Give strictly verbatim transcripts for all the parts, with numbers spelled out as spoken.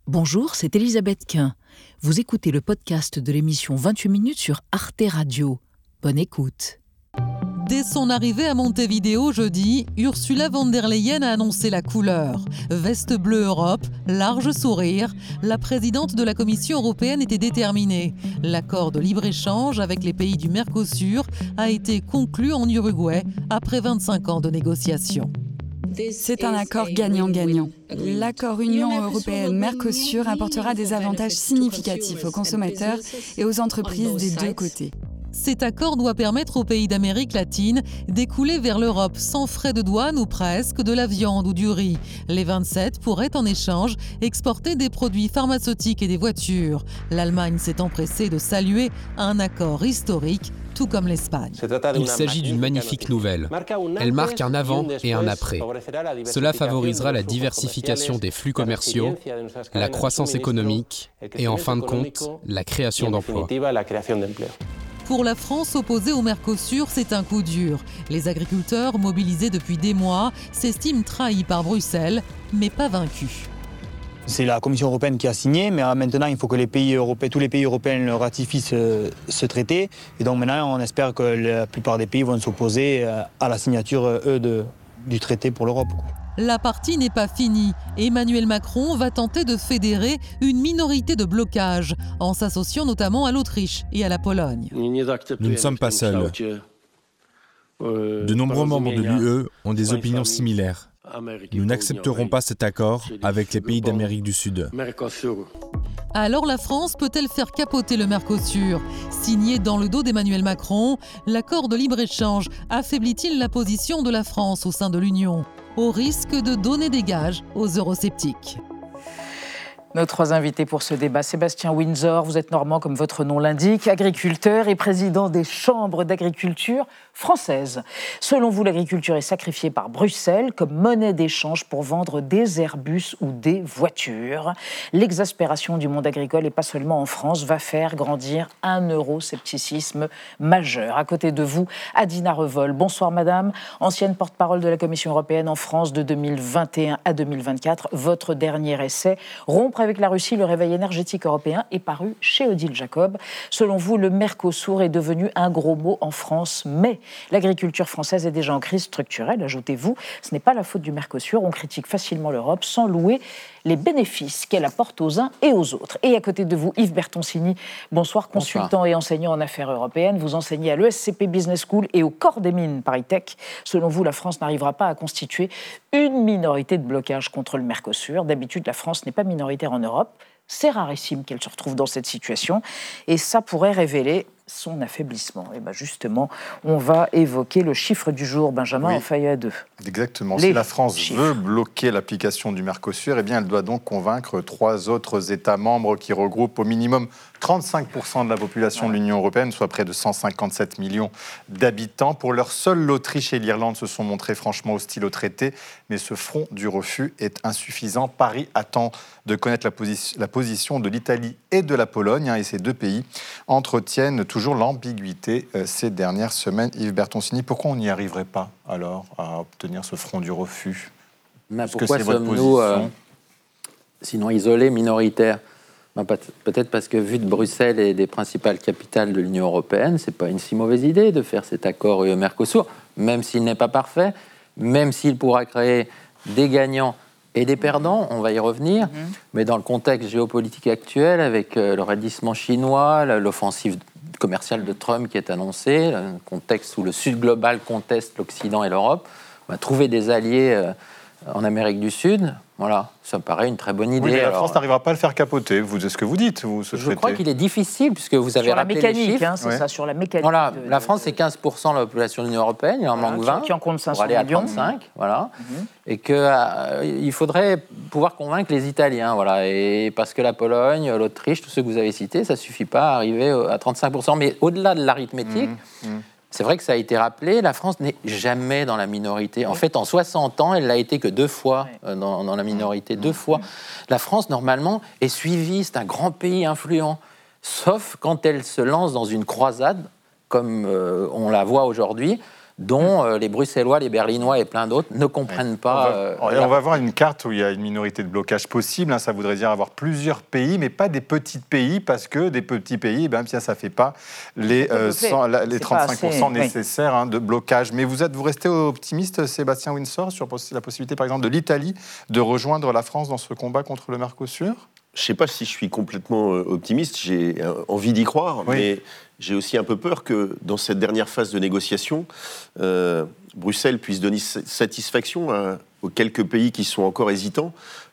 Bonjour, c'est Elisabeth Quint. Vous écoutez le podcast de l'émission vingt-huit minutes sur Arte Radio. Bonne écoute. Dès son arrivée à Montevideo jeudi, Ursula von der Leyen a annoncé la couleur. Veste bleue Europe, large sourire. La présidente de la Commission européenne était déterminée. L'accord de libre-échange avec les pays du Mercosur a été conclu en Uruguay après vingt-cinq ans de négociations. C'est un accord gagnant-gagnant. L'accord Union européenne-Mercosur apportera des avantages significatifs aux consommateurs et aux entreprises des deux côtés. Cet accord doit permettre aux pays d'Amérique latine d'écouler vers l'Europe sans frais de douane ou presque de la viande ou du riz. Les vingt-sept pourraient en échange exporter des produits pharmaceutiques et des voitures. L'Allemagne s'est empressée de saluer un accord historique, tout comme l'Espagne. Il s'agit d'une magnifique nouvelle. Elle marque un avant et un après. Cela favorisera la diversification des flux commerciaux, la croissance économique et en fin de compte, la création d'emplois. Pour la France opposée au Mercosur, c'est un coup dur. Les agriculteurs, mobilisés depuis des mois, s'estiment trahis par Bruxelles, mais pas vaincus. C'est la Commission européenne qui a signé, mais maintenant il faut que les pays européens, tous les pays européens ratifient ce, ce traité. Et donc maintenant on espère que la plupart des pays vont s'opposer à la signature, eux, de, du traité pour l'Europe. La partie n'est pas finie. Emmanuel Macron va tenter de fédérer une minorité de blocage, en s'associant notamment à l'Autriche et à la Pologne. Nous ne sommes pas seuls. De nombreux membres de l'U E ont des opinions similaires. Nous n'accepterons pas cet accord avec les pays d'Amérique du Sud. Alors la France peut-elle faire capoter le Mercosur ? Signé dans le dos d'Emmanuel Macron, l'accord de libre-échange affaiblit-il la position de la France au sein de l'Union ? Au risque de donner des gages aux eurosceptiques. Nos trois invités pour ce débat, Sébastien Windsor, vous êtes normand comme votre nom l'indique, agriculteur et président des chambres d'agriculture françaises. Selon vous, l'agriculture est sacrifiée par Bruxelles comme monnaie d'échange pour vendre des Airbus ou des voitures. L'exaspération du monde agricole, et pas seulement en France, va faire grandir un euroscepticisme majeur. À côté de vous, Adina Revol. Bonsoir madame, ancienne porte-parole de la Commission européenne en France de deux mille vingt et un à deux mille vingt-quatre. Votre dernier essai, Rompre avec la Russie, le réveil énergétique européen, est paru chez Odile Jacob. Selon vous, le Mercosur est devenu un gros mot en France, mais l'agriculture française est déjà en crise structurelle, ajoutez-vous. Ce n'est pas la faute du Mercosur, on critique facilement l'Europe sans louer les bénéfices qu'elle apporte aux uns et aux autres. Et à côté de vous, Yves Bertoncini, bonsoir, consultant bonsoir. Et enseignant en affaires européennes. Vous enseignez à l'E S C P Business School et au Corps des mines Paris Tech. Selon vous, la France n'arrivera pas à constituer une minorité de blocage contre le Mercosur. D'habitude, la France n'est pas minoritaire en Europe. C'est rarissime qu'elle se retrouve dans cette situation. Et ça pourrait révéler son affaiblissement. Et bien justement, on va évoquer le chiffre du jour, Benjamin, oui, en feuille A deux. Exactement. Les si la France chiffres. veut bloquer l'application du Mercosur, eh bien, elle doit donc convaincre trois autres États membres qui regroupent au minimum trente-cinq pour cent de la population voilà. de l'Union européenne, soit près de cent cinquante-sept millions d'habitants. Pour leur seule, l'Autriche et l'Irlande se sont montrés franchement hostiles au traité, mais ce front du refus est insuffisant. Paris attend de connaître la, posi- la position de l'Italie et de la Pologne, hein, et ces deux pays entretiennent toujours l'ambiguïté euh, ces dernières semaines. Yves Bertoncini, pourquoi on n'y arriverait pas alors à obtenir ce front du refus ? Mais pourquoi sommes-nous euh, sinon isolés, minoritaires ? Ben, peut-être parce que vu de Bruxelles et des principales capitales de l'Union européenne, c'est pas une si mauvaise idée de faire cet accord U E-Mercosur, même s'il n'est pas parfait, même s'il pourra créer des gagnants et des perdants, on va y revenir, mmh. mais dans le contexte géopolitique actuel, avec euh, le raidissement chinois, l'offensive commerciale de Trump qui est annoncée, un contexte où le Sud global conteste l'Occident et l'Europe, bah, trouver des alliés euh, en Amérique du Sud, voilà, ça me paraît une très bonne idée. Oui, mais la Alors, France n'arrivera pas à le faire capoter, vous, c'est ce que vous dites, vous, ce Je traité. crois qu'il est difficile, puisque vous avez sur rappelé la mécanique, les chiffres. Hein, c'est ouais. ça, sur la mécanique. Voilà, de, la de, France, c'est quinze pour cent de la population de l'Union européenne, il en voilà, manque vingt, qui en compte cinq cents pour aller à millions. trente-cinq, voilà, Mm-hmm. et qu'il euh, faudrait pouvoir convaincre les Italiens, voilà, et parce que la Pologne, l'Autriche, tous ceux que vous avez cités, ça ne suffit pas à arriver à trente-cinq pour cent, mais au-delà de l'arithmétique, mmh, mmh. c'est vrai que ça a été rappelé, la France n'est jamais dans la minorité. En oui. fait, en soixante ans, elle l'a été que deux fois oui. dans, dans la minorité, mmh. deux fois. La France, normalement, est suivie, c'est un grand pays influent, sauf quand elle se lance dans une croisade, comme euh, on la voit aujourd'hui, dont euh, les Bruxellois, les Berlinois et plein d'autres ne comprennent ouais. pas. On va, euh, on la... va avoir une carte où il y a une minorité de blocage possible. Hein, ça voudrait dire avoir plusieurs pays, mais pas des petits pays, parce que des petits pays, ben, ça ne fait pas les, euh, cent, la, les trente-cinq pour cent assez, nécessaires oui. hein, de blocage. Mais vous, êtes, vous restez optimiste, Sébastien Windsor, sur la possibilité, par exemple, de l'Italie de rejoindre la France dans ce combat contre le Mercosur ? Je ne sais pas si je suis complètement optimiste, j'ai envie d'y croire, oui. mais j'ai aussi un peu peur que dans cette dernière phase de négociation, euh, Bruxelles puisse donner satisfaction à, aux quelques pays qui sont encore hésitants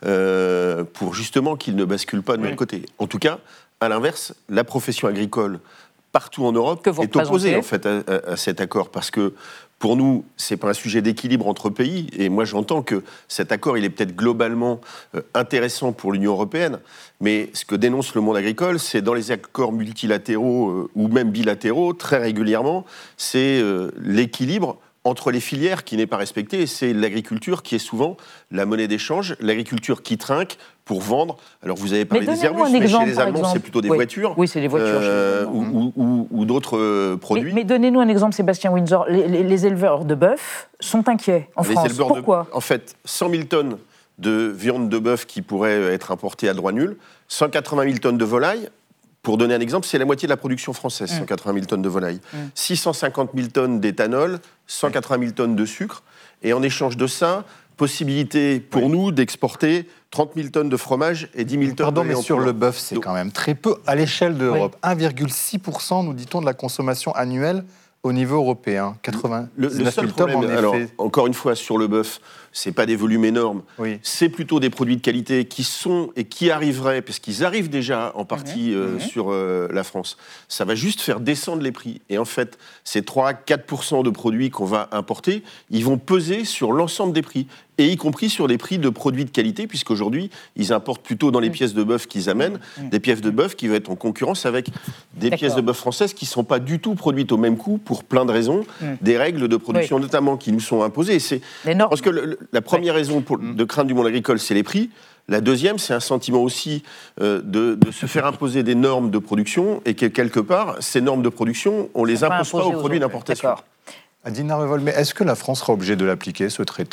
euh, pour justement qu'ils ne basculent pas de oui. notre côté. En tout cas, à l'inverse, la profession agricole partout en Europe est opposée en fait, à, à, à cet accord parce que pour nous, ce n'est pas un sujet d'équilibre entre pays. Et moi, j'entends que cet accord, il est peut-être globalement euh, intéressant pour l'Union européenne. Mais ce que dénonce le monde agricole, c'est dans les accords multilatéraux euh, ou même bilatéraux, très régulièrement, c'est euh, l'équilibre entre les filières qui n'est pas respecté. Et c'est l'agriculture qui est souvent la monnaie d'échange, l'agriculture qui trinque pour vendre. Alors, vous avez parlé des Airbus, mais chez les Allemands, c'est plutôt des oui. voitures. Oui, c'est des voitures. Euh, ou, ou, ou d'autres euh, produits. Mais, mais donnez-nous un exemple, Sébastien Windsor. Les, les, les éleveurs de bœuf sont inquiets en les France. Pourquoi de, En fait, cent mille tonnes de viande de bœuf qui pourraient être importées à droit nul, cent quatre-vingt mille tonnes de volailles. Pour donner un exemple, c'est la moitié de la production française, mmh. cent quatre-vingt mille tonnes de volailles. Mmh. six cent cinquante mille tonnes d'éthanol, cent quatre-vingt mille tonnes de sucre. Et en échange de ça, possibilité pour oui. nous d'exporter trente mille tonnes de fromage et dix mille tonnes Pardon, de mais sur le bœuf, c'est Donc, quand même très peu. À l'échelle de l'Europe, oui. un virgule six pour cent, nous dit-on, de la consommation annuelle au niveau européen. quatre-vingt-dix-neuf le, le seul mille tonnes, problème, en alors, effet. encore une fois, sur le bœuf, c'est pas des volumes énormes, oui. c'est plutôt des produits de qualité qui sont et qui arriveraient, parce qu'ils arrivent déjà en partie mmh. Euh, mmh. sur euh, la France. Ça va juste faire descendre les prix. Et en fait, ces trois à quatre pour cent de produits qu'on va importer, ils vont peser sur l'ensemble des prix, et y compris sur les prix de produits de qualité, puisqu'aujourd'hui, ils importent plutôt dans les mmh. pièces de bœuf qu'ils amènent, mmh. des pièces de bœuf qui vont être en concurrence avec des D'accord. pièces de bœuf françaises qui ne sont pas du tout produites au même coût, pour plein de raisons, mmh. des règles de production oui. notamment qui nous sont imposées. Et c'est parce que le, la première ouais. raison pour, de crainte du monde agricole, c'est les prix. La deuxième, c'est un sentiment aussi euh, de, de se faire imposer des normes de production et que, quelque part, ces normes de production, on ne les impose pas aux produits d'importation. Adina Revol, mais est-ce que la France sera obligée de l'appliquer, ce traité ?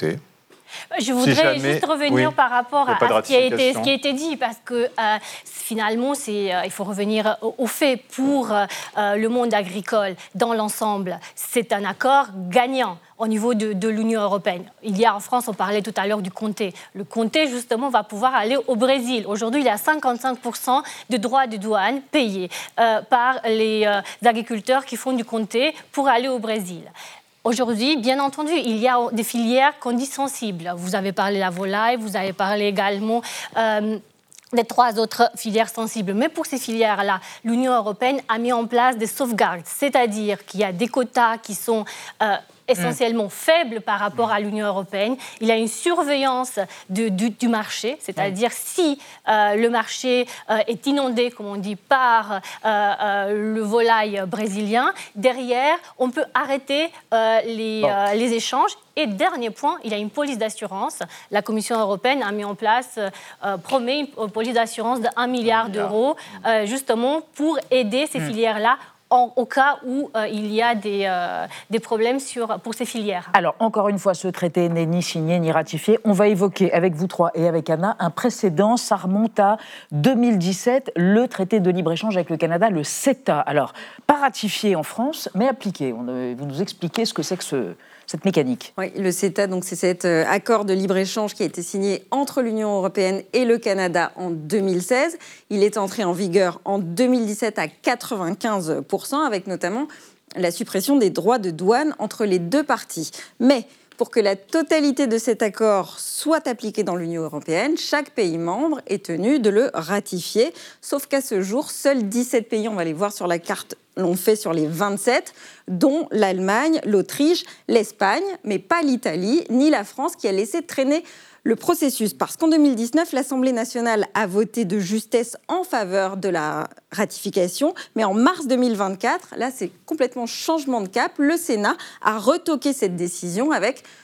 Je voudrais si jamais, juste revenir oui, par rapport à, à ce, qui a été, ce qui a été dit, parce que euh, finalement, c'est, euh, il faut revenir au, au fait pour euh, le monde agricole dans l'ensemble. C'est un accord gagnant au niveau de, de l'Union européenne. Il y a en France, on parlait tout à l'heure du comté. Le comté, justement, va pouvoir aller au Brésil. Aujourd'hui, il y a cinquante-cinq pour cent de droits de douane payés euh, par les euh, agriculteurs qui font du comté pour aller au Brésil. Aujourd'hui, bien entendu, il y a des filières qu'on dit sensibles. Vous avez parlé de la volaille, vous avez parlé également euh, des trois autres filières sensibles. Mais pour ces filières-là, l'Union européenne a mis en place des sauvegardes, c'est-à-dire qu'il y a des quotas qui sont euh, essentiellement mmh. faibles par rapport à l'Union européenne. Il y a une surveillance de, du, du marché, c'est-à-dire mmh. si euh, le marché euh, est inondé, comme on dit, par euh, euh, le volaille brésilien, derrière, on peut arrêter euh, les, bon. euh, les échanges. Et dernier point, il y a une police d'assurance. La Commission européenne a mis en place, euh, promet une police d'assurance de un milliard d'euros, euh, justement pour aider ces mmh. filières-là En, au cas où euh, il y a des, euh, des problèmes sur, pour ces filières. Alors, encore une fois, ce traité n'est ni signé ni ratifié. On va évoquer avec vous trois et avec Anna un précédent. Ça remonte à deux mille dix-sept, le traité de libre-échange avec le Canada, le CETA. Alors, pas ratifié en France, mais appliqué. On, euh, vous nous expliquez ce que c'est que ce... cette mécanique. Oui, le CETA, donc, c'est cet euh, accord de libre-échange qui a été signé entre l'Union européenne et le Canada en deux mille seize. Il est entré en vigueur en deux mille dix-sept à quatre-vingt-quinze pour cent, avec notamment la suppression des droits de douane entre les deux parties. Mais pour que la totalité de cet accord soit appliquée dans l'Union européenne, chaque pays membre est tenu de le ratifier. Sauf qu'à ce jour, seuls dix-sept pays, on va les voir sur la carte, l'ont fait sur les vingt-sept, dont l'Allemagne, l'Autriche, l'Espagne, mais pas l'Italie, ni la France, qui a laissé traîner le processus. Parce qu'en deux mille dix-neuf, l'Assemblée nationale a voté de justesse en faveur de la ratification, mais en mars deux mille vingt-quatre, là c'est complètement changement de cap, le Sénat a retoqué cette décision avec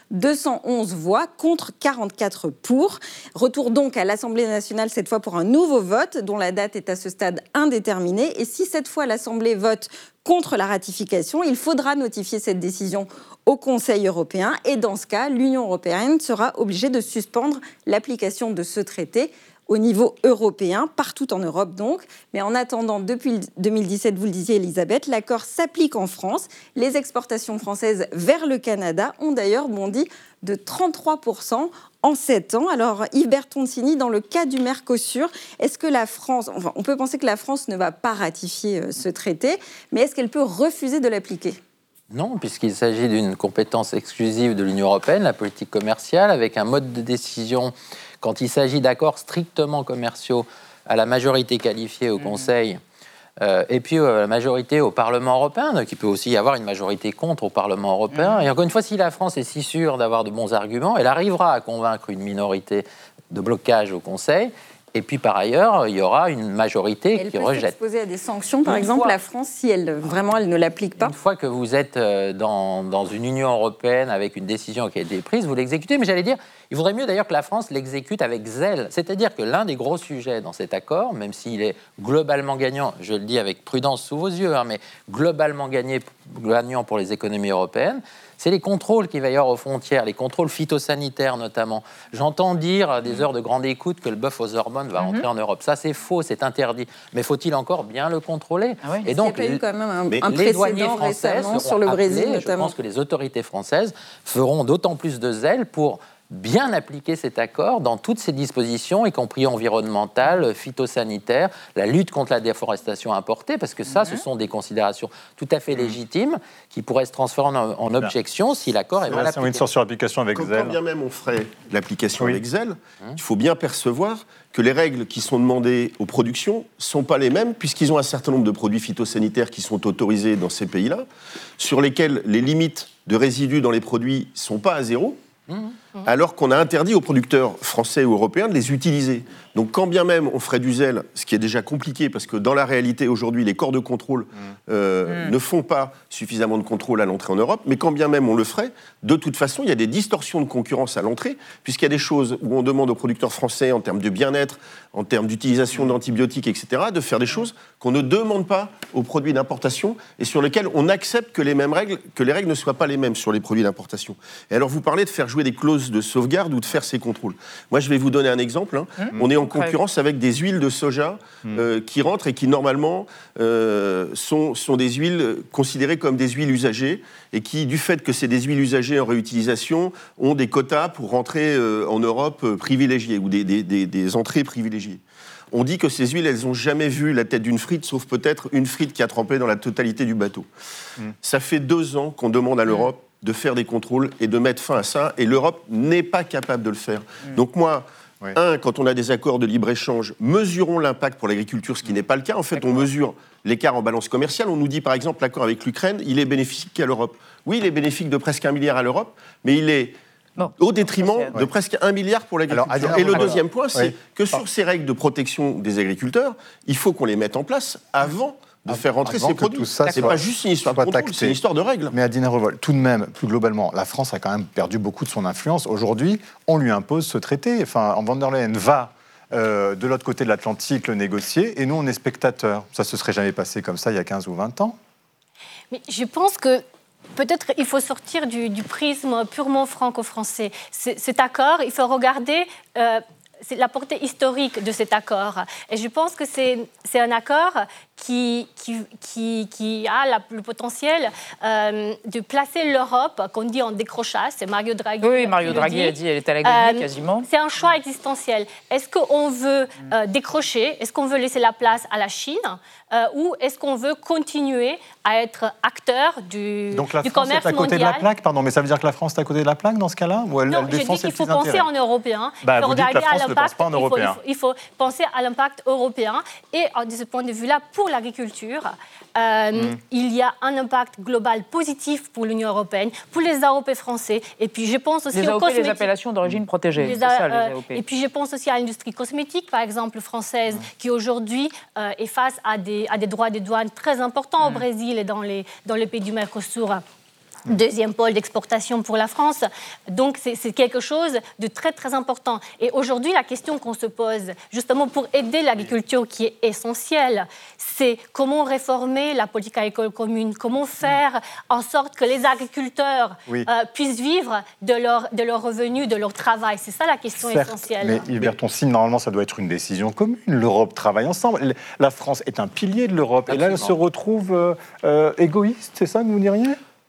deux cent onze voix contre quarante-quatre pour. Retour donc à l'Assemblée nationale, cette fois pour un nouveau vote, dont la date est à ce stade indéterminée. Et si cette fois l'Assemblée vote contre la ratification, il faudra notifier cette décision au Conseil européen. Et dans ce cas, l'Union européenne sera obligée de suspendre l'application de ce traité au niveau européen, partout en Europe donc. Mais en attendant, depuis deux mille dix-sept, vous le disiez Elisabeth, l'accord s'applique en France. Les exportations françaises vers le Canada ont d'ailleurs bondi de trente-trois pour cent en sept ans. Alors Yves Bertoncini, dans le cas du Mercosur, est-ce que la France, enfin on peut penser que la France ne va pas ratifier ce traité, mais est-ce qu'elle peut refuser de l'appliquer ? Non, puisqu'il s'agit d'une compétence exclusive de l'Union européenne, la politique commerciale, avec un mode de décision, quand il s'agit d'accords strictement commerciaux, à la majorité qualifiée au Conseil, euh, et puis euh, la majorité au Parlement européen, donc il peut aussi y avoir une majorité contre au Parlement européen. Et encore une fois, si la France est si sûre d'avoir de bons arguments, elle arrivera à convaincre une minorité de blocage au Conseil. Et puis, par ailleurs, il y aura une majorité elle qui peut rejette. s'exposer à des sanctions, par Une exemple, fois, la France, si elle, vraiment elle ne l'applique pas. Une fois que vous êtes dans, dans une Union européenne avec une décision qui a été prise, vous l'exécutez. Mais j'allais dire, il vaudrait mieux d'ailleurs que la France l'exécute avec zèle. C'est-à-dire que l'un des gros sujets dans cet accord, même s'il est globalement gagnant, je le dis avec prudence sous vos yeux, hein, mais globalement gagné, gagnant pour les économies européennes, c'est les contrôles qu'il va y avoir aux frontières, les contrôles phytosanitaires notamment. J'entends dire à des heures de grande écoute que le bœuf aux hormones va rentrer mm-hmm. en Europe. Ça, c'est faux, c'est interdit. Mais faut-il encore bien le contrôler ? Ah oui. Et donc, il y a eu quand même un, un les douaniers français sur le Brésil, appelés, notamment. Je pense que les autorités françaises feront d'autant plus de zèle pour bien appliquer cet accord dans toutes ses dispositions, y compris environnementales, phytosanitaires, la lutte contre la déforestation importée, parce que ça, mmh. ce sont des considérations tout à fait légitimes qui pourraient se transformer en, en objection si l'accord est mal appliqué. C'est une sur l'application avec quand, zèle. Quand bien même on ferait l'application oui. avec zèle, mmh. il faut bien percevoir que les règles qui sont demandées aux productions ne sont pas les mêmes, puisqu'ils ont un certain nombre de produits phytosanitaires qui sont autorisés dans ces pays-là, sur lesquels les limites de résidus dans les produits ne sont pas à zéro, Mmh. alors qu'on a interdit aux producteurs français ou européens de les utiliser. Donc quand bien même on ferait du zèle, ce qui est déjà compliqué, parce que dans la réalité aujourd'hui, les corps de contrôle mmh. Euh, mmh. ne font pas suffisamment de contrôle à l'entrée en Europe, mais quand bien même on le ferait, de toute façon, il y a des distorsions de concurrence à l'entrée, puisqu'il y a des choses où on demande aux producteurs français, en termes de bien-être, en termes d'utilisation d'antibiotiques, et cetera, de faire des choses qu'on ne demande pas aux produits d'importation et sur lesquels on accepte que les mêmes règles, que les règles ne soient pas les mêmes sur les produits d'importation. Et alors vous parlez de faire jouer des clauses de sauvegarde ou de faire ces contrôles. Moi, je vais vous donner un exemple. Hein. Mmh. On est en concurrence avec des huiles de soja mmh. euh, qui rentrent et qui, normalement, euh, sont, sont des huiles considérées comme des huiles usagées et qui, du fait que c'est des huiles usagées en réutilisation, ont des quotas pour rentrer euh, en Europe euh, privilégiés ou des, des, des, des entrées privilégiées. On dit que ces huiles, elles n'ont jamais vu la tête d'une frite, sauf peut-être une frite qui a trempé dans la totalité du bateau. Mmh. Ça fait deux ans qu'on demande à l'Europe de faire des contrôles et de mettre fin à ça, et l'Europe n'est pas capable de le faire. Mmh. Donc moi, oui. un, quand on a des accords de libre-échange, mesurons l'impact pour l'agriculture, ce qui n'est pas le cas. En fait, D'accord. on mesure l'écart en balance commerciale. On nous dit, par exemple, l'accord avec l'Ukraine, il est bénéfique à l'Europe. Oui, il est bénéfique de presque un milliard à l'Europe, mais il est Bon. au détriment ouais. de presque un milliard pour l'agriculture. Alors, et le alors, deuxième point, c'est oui. que sur ces règles de protection des agriculteurs, il faut qu'on les mette en place avant de faire rentrer ces produits. Tout ça, c'est pas juste une histoire de contrôle, c'est une histoire de règles. Mais Adina Revol, tout de même, plus globalement, la France a quand même perdu beaucoup de son influence. Aujourd'hui, on lui impose ce traité. Enfin, von der Leyen va euh, de l'autre côté de l'Atlantique le négocier, et nous, on est spectateurs. Ça se serait jamais passé comme ça il y a quinze ou vingt ans. Mais je pense que peut-être il faut sortir du, du prisme purement franco-français. C- cet accord, il faut regarder euh, c'est la portée historique de cet accord. Et je pense que c'est, c'est un accord qui, qui, qui, qui a la, le potentiel euh, de placer l'Europe, qu'on dit en décrochage, c'est Mario Draghi. Oui, Mario Draghi a dit, elle est à la gagner euh, quasiment. C'est un choix existentiel. Est-ce qu'on veut euh, décrocher? Est-ce qu'on veut laisser la place à la Chine? Euh, ou est-ce qu'on veut continuer à être acteur du, Donc la du France commerce est à côté mondial. de la plaque, pardon, mais ça veut dire que la France est à côté de la plaque dans ce cas-là, ou elle, non, elle défend je dis qu'il faut ses penser intérêts. en européen. Bah, il faut vous dites regarder que la France à ne l'impact. pense pas en il, faut, européen. il, faut, il faut penser à l'impact européen. Et de ce point de vue-là, pour l'agriculture, euh, mm. il y a un impact global positif pour l'Union européenne, pour les A O P français. Et puis je pense aussi les aux A O P, cosmétiques. Les appellations d'origine protégée. Les c'est ça, euh, les A O P. Et puis je pense aussi à l'industrie cosmétique, par exemple française, mm. qui aujourd'hui euh, est face à des, à des droits de douane très importants mm. au Brésil et dans les, dans les pays du Mercosur. deuxième pôle d'exportation pour la France. Donc, c'est, c'est quelque chose de très, très important. Et aujourd'hui, la question qu'on se pose, justement pour aider l'agriculture qui est essentielle, c'est comment réformer la politique agricole commune, comment faire en sorte que les agriculteurs oui. euh, puissent vivre de leur, de leurs revenus, de leur travail. C'est ça la question Certes, essentielle. Mais Yves Bertoncini, normalement, ça doit être une décision commune. L'Europe travaille ensemble. La France est un pilier de l'Europe. Absolument. Et là, elle se retrouve euh, euh, égoïste, c'est ça que vous diriez ?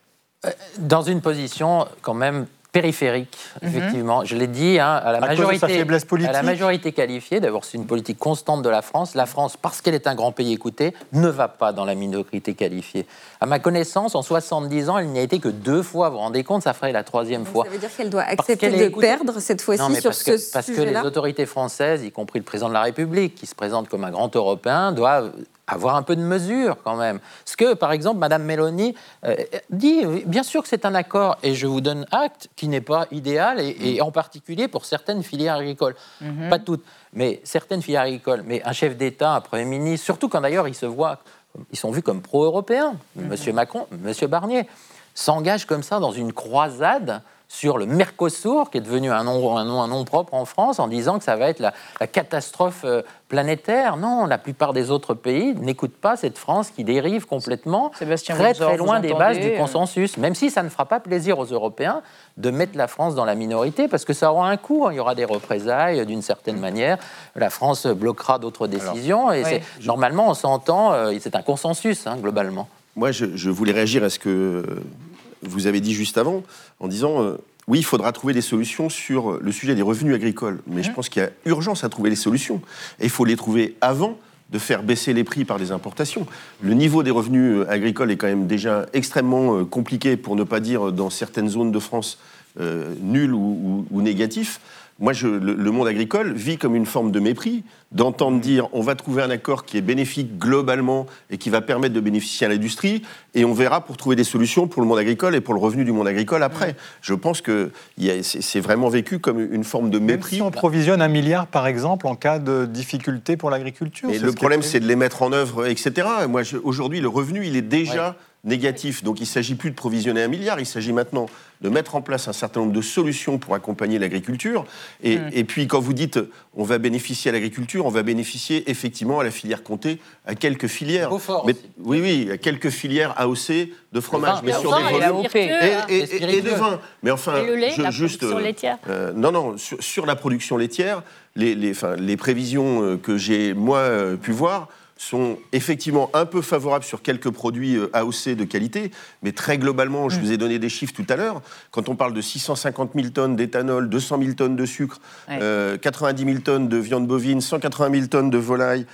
Dans une position quand même périphérique, mm-hmm. effectivement. Je l'ai dit, hein, à, la à majorité, à la majorité qualifiée, d'abord c'est une politique constante de la France. La France, parce qu'elle est un grand pays écouté, ne va pas dans la minorité qualifiée. À ma connaissance, en soixante-dix ans, elle n'y a été que deux fois. Vous vous rendez compte, ça ferait la troisième Donc fois. Ça veut dire qu'elle doit accepter de écoutée. perdre cette fois-ci non, mais sur parce ce que, Parce sujet-là. que les autorités françaises, y compris le président de la République, qui se présente comme un grand Européen, doivent avoir un peu de mesure quand même. Ce que, par exemple, Mme Meloni euh, dit, bien sûr que c'est un accord, et je vous donne acte, qui n'est pas idéal, et, et en particulier pour certaines filières agricoles. Mm-hmm. Pas toutes, mais certaines filières agricoles. Mais un chef d'État, un Premier ministre, surtout quand d'ailleurs ils se voient, ils sont vus comme pro-européens, mm-hmm. M. Macron, M. Barnier, s'engagent comme ça dans une croisade sur le Mercosur, qui est devenu un nom, un nom, un nom propre en France, en disant que ça va être la, la catastrophe euh, planétaire. Non, la plupart des autres pays n'écoutent pas cette France qui dérive complètement, Sébastien très Windsor, très loin des bases entendez, du consensus, même si ça ne fera pas plaisir aux Européens de mettre la France dans la minorité, parce que ça aura un coût, hein. Il y aura des représailles d'une certaine manière, la France bloquera d'autres décisions, Alors, et oui. c'est, normalement on s'entend, euh, c'est un consensus, hein, globalement. Moi, je, je voulais réagir à ce que vous avez dit juste avant, en disant, euh, oui, il faudra trouver des solutions sur le sujet des revenus agricoles, mais mmh. je pense qu'il y a urgence à trouver les solutions. Et il faut les trouver avant de faire baisser les prix par les importations. Le niveau des revenus agricoles est quand même déjà extrêmement compliqué, pour ne pas dire, dans certaines zones de France, euh, nul ou, ou, ou négatif. Moi, je, le, le monde agricole vit comme une forme de mépris, d'entendre dire on va trouver un accord qui est bénéfique globalement et qui va permettre de bénéficier à l'industrie, et on verra pour trouver des solutions pour le monde agricole et pour le revenu du monde agricole après. Mmh. Je pense que y a, c'est, c'est vraiment vécu comme une forme de mépris. Même si on provisionne un milliard, par exemple, en cas de difficulté pour l'agriculture. Et le problème, c'est de les mettre en œuvre, et cetera. Moi, je, aujourd'hui, le revenu, il est déjà... Ouais. négatif. Donc il ne s'agit plus de provisionner un milliard, il s'agit maintenant de mettre en place un certain nombre de solutions pour accompagner l'agriculture. Et, mmh. et puis quand vous dites on va bénéficier à l'agriculture, on va bénéficier effectivement à la filière comté, à quelques filières. Mais, oui, oui, à quelques filières A O C de fromage, mais sur des volumes et, et, et, et de vin. Mais enfin, et le lait, je, la juste, production laitière. Euh, non, non, sur, sur la production laitière, les, les, enfin, les prévisions que j'ai moi euh, pu voir sont effectivement un peu favorables sur quelques produits A O C de qualité, mais très globalement, je mmh. vous ai donné des chiffres tout à l'heure, quand on parle de six cent cinquante mille tonnes d'éthanol, deux cent mille tonnes de sucre, ouais. euh, quatre-vingt-dix mille tonnes de viande bovine, cent quatre-vingt mille tonnes de volaille,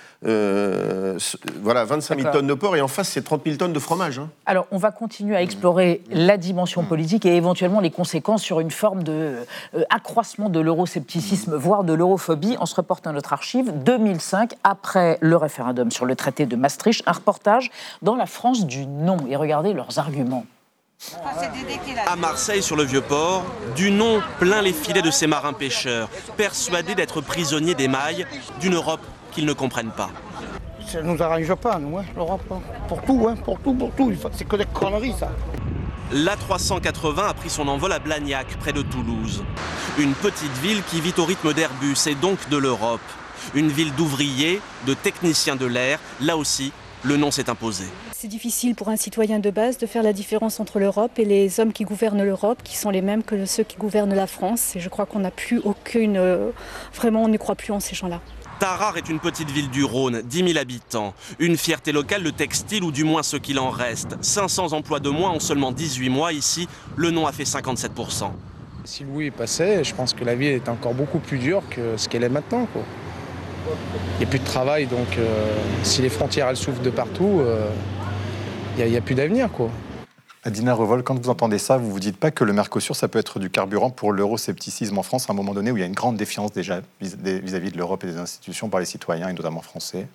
euh, voilà, vingt-cinq mille tonnes de porc, et en face, c'est trente mille tonnes de fromage. Hein. Alors, on va continuer à explorer mmh. la dimension politique et éventuellement les conséquences sur une forme de euh, accroissement de l'euroscepticisme, mmh. voire de l'europhobie. On se reporte à notre archive, deux mille cinq, après le référendum sur le traité de Maastricht, un reportage dans la France du non. Et regardez leurs arguments. À Marseille, sur le Vieux-Port, du non plein les filets de ces marins pêcheurs, persuadés d'être prisonniers des mailles d'une Europe qu'ils ne comprennent pas. Ça ne nous arrange pas, nous, hein, l'Europe. Pour tout, hein, pour tout, pour tout. C'est que des conneries, ça. L'A trois cent quatre-vingts a pris son envol à Blagnac, près de Toulouse. Une petite ville qui vit au rythme d'Airbus et donc de l'Europe. Une ville d'ouvriers, de techniciens de l'air, là aussi, le non s'est imposé. C'est difficile pour un citoyen de base de faire la différence entre l'Europe et les hommes qui gouvernent l'Europe, qui sont les mêmes que ceux qui gouvernent la France. Et je crois qu'on n'a plus aucune... Euh, vraiment, on ne croit plus en ces gens-là. Tarare est une petite ville du Rhône, dix mille habitants. Une fierté locale, le textile, ou du moins ce qu'il en reste. cinq cents emplois de moins en seulement dix-huit mois. Ici, le non a fait cinquante-sept pour cent. Si le oui passait, je pense que la vie est encore beaucoup plus dure que ce qu'elle est maintenant, quoi. Il n'y a plus de travail, donc euh, si les frontières elles s'ouvrent de partout, euh, il n'y a, a plus d'avenir, quoi. Adina Revol, quand vous entendez ça, vous ne vous dites pas que le Mercosur, ça peut être du carburant pour l'euroscepticisme en France, à un moment donné où il y a une grande défiance déjà vis-à-vis de l'Europe et des institutions par les citoyens, et notamment français?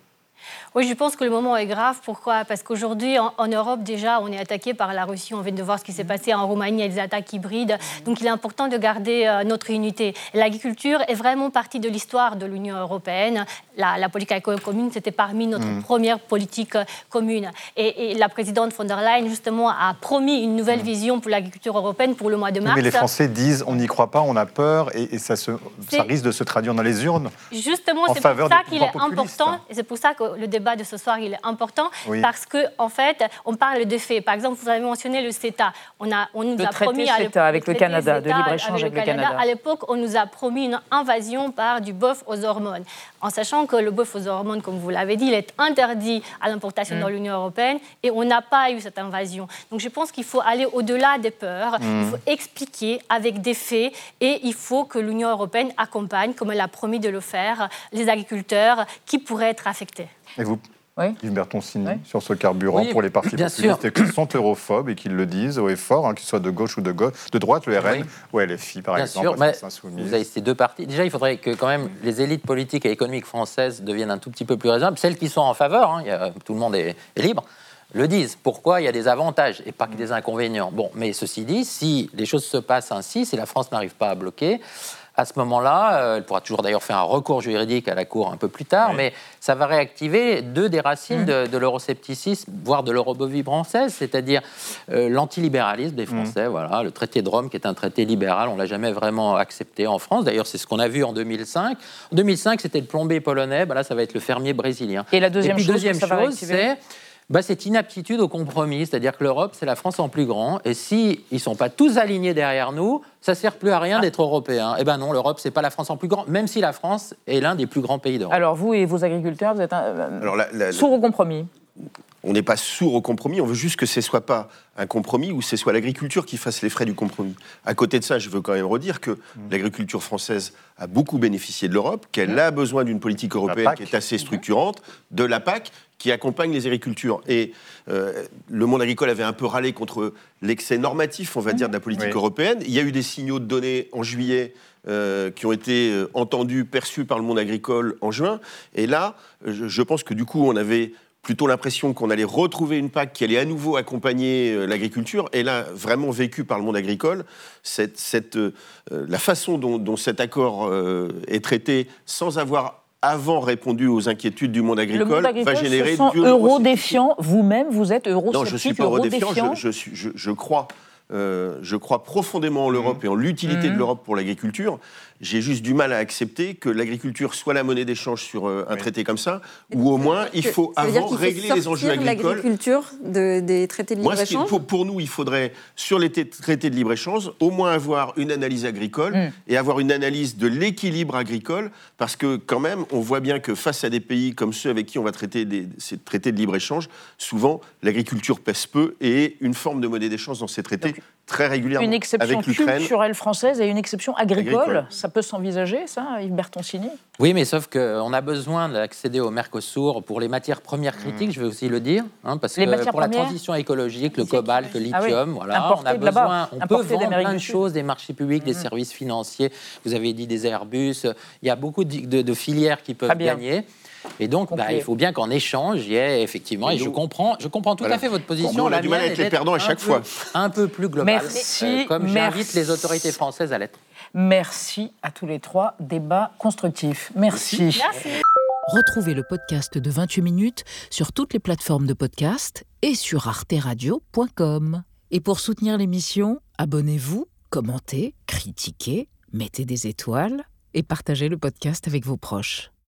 Oui, je pense que le moment est grave. Pourquoi ? Parce qu'aujourd'hui, en, en Europe, déjà, on est attaqué par la Russie. On vient de voir ce qui s'est passé en Roumanie, il y a des attaques hybrides. Donc, il est important de garder euh, notre unité. L'agriculture est vraiment partie de l'histoire de l'Union européenne. La, la politique agricole commune, c'était parmi notre mmh. première politique euh, commune. Et, et la présidente von der Leyen, justement, a promis une nouvelle mmh. vision pour l'agriculture européenne pour le mois de mars. Mais les Français disent, on n'y croit pas, on a peur, et, et ça, se, ça risque de se traduire dans les urnes. Justement, c'est pour ça qu'il est important, et c'est pour ça que le débat de ce soir il est important, oui. parce qu'en en fait, on parle de faits. Par exemple, vous avez mentionné le CETA. On, a, on nous le a promis à l'époque, avec le Canada, de libre-échange avec, avec le Canada. À l'époque, on nous a promis une invasion par du bœuf aux hormones, en sachant que le bœuf aux hormones, comme vous l'avez dit, il est interdit à l'importation mmh. dans l'Union européenne, et on n'a pas eu cette invasion. Donc je pense qu'il faut aller au-delà des peurs, mmh. il faut expliquer avec des faits, et il faut que l'Union européenne accompagne, comme elle a promis de le faire, les agriculteurs qui pourraient être affectés. Et vous, oui. Yves Bertoncini, oui. sur ce carburant oui, pour les partis populistes et qui sont europhobes et qui le disent haut et fort, hein, qu'ils soient de gauche ou de, gauche, de droite, le R N oui. ou L F I par bien exemple. Sûr, mais vous avez ces deux partis. Déjà, il faudrait que quand même les élites politiques et économiques françaises deviennent un tout petit peu plus raisonnables. Celles qui sont en faveur, hein, y a, tout le monde est, est libre, le disent. Pourquoi ? Il y a des avantages et pas que des inconvénients. Bon, mais ceci dit, si les choses se passent ainsi, si la France n'arrive pas à bloquer, à ce moment-là, euh, elle pourra toujours d'ailleurs faire un recours juridique à la Cour un peu plus tard, oui. mais ça va réactiver deux des racines mmh. de, de l'euroscepticisme, voire de l'eurobophobie française, c'est-à-dire euh, l'antilibéralisme des Français. Mmh. Voilà, le traité de Rome, qui est un traité libéral, on ne l'a jamais vraiment accepté en France. D'ailleurs, c'est ce qu'on a vu en deux mille cinq. En deux mille cinq, c'était le plombier polonais, ben là, ça va être le fermier brésilien. Et la deuxième Et puis, chose, deuxième ça chose, c'est... Bah, cette inaptitude au compromis, c'est-à-dire que l'Europe, c'est la France en plus grand, et s'ils ne sont pas tous alignés derrière nous, ça ne sert plus à rien d'être européen. Eh bien non, l'Europe, ce n'est pas la France en plus grand, même si la France est l'un des plus grands pays d'Europe. Alors vous et vos agriculteurs, vous êtes un, Alors, la, la, sourds au compromis. On n'est pas sourd au compromis, on veut juste que ce ne soit pas un compromis ou ce soit l'agriculture qui fasse les frais du compromis. À côté de ça, je veux quand même redire que mmh. l'agriculture française a beaucoup bénéficié de l'Europe, qu'elle mmh. a besoin d'une politique européenne qui est assez structurante, de la P A C, qui accompagne les agricultures. Et euh, le monde agricole avait un peu râlé contre l'excès normatif, on va mmh. dire, de la politique oui. européenne. Il y a eu des signaux de données en juillet euh, qui ont été euh, entendus, perçus par le monde agricole en juin. Et là, je, je pense que du coup, on avait plutôt l'impression qu'on allait retrouver une P A C qui allait à nouveau accompagner euh, l'agriculture. Et là, vraiment vécu par le monde agricole, cette, cette, euh, la façon dont, dont cet accord euh, est traité sans avoir avant répondu aux inquiétudes du monde agricole, le monde agricole va générer... se sent eurodéfiant. Vous-même, vous êtes eurosceptique, Non, je ne suis pas eurodéfiant. Je, je, je, je crois... Euh, je crois profondément en l'Europe mmh. et en l'utilité mmh. de l'Europe pour l'agriculture. J'ai juste du mal à accepter que l'agriculture soit la monnaie d'échange sur euh, un oui. traité comme ça, et ou au moins il faut avant régler les enjeux agricoles. L'agriculture de, des traités de libre-échange. Pour, pour nous, il faudrait, sur les traités de libre-échange, au moins avoir une analyse agricole mmh. et avoir une analyse de l'équilibre agricole, parce que quand même, on voit bien que face à des pays comme ceux avec qui on va traiter des, ces traités de libre-échange, souvent l'agriculture pèse peu et une forme de monnaie d'échange dans ces traités. Donc, très régulièrement. Une exception avec l'Ukraine. culturelle française et une exception agricole, agricole. Ça peut s'envisager, ça, Yves Bertoncini ? Oui, mais sauf qu'on a besoin d'accéder au Mercosur pour les matières premières critiques, mmh. je vais aussi le dire, hein, parce les que pour premières? la transition écologique, le cobalt, le lithium, ah oui. voilà, on a besoin, on peut vendre plein de Sud. choses, des marchés publics, mmh. des services financiers, vous avez dit des Airbus, il y a beaucoup de, de, de filières qui peuvent gagner. Et donc, bah, il faut bien qu'en échange, il y ait effectivement, et, et je comprends, je comprends tout voilà. à fait votre position. On a du mal à être les perdants à chaque peu, fois. Un peu plus global, merci, euh, comme merci. j'invite les autorités françaises à l'être. Merci à tous les trois. Débat constructif. Merci. Merci. Retrouvez le podcast de vingt-huit minutes sur toutes les plateformes de podcast et sur arte radio point com. Et pour soutenir l'émission, abonnez-vous, commentez, critiquez, mettez des étoiles et partagez le podcast avec vos proches.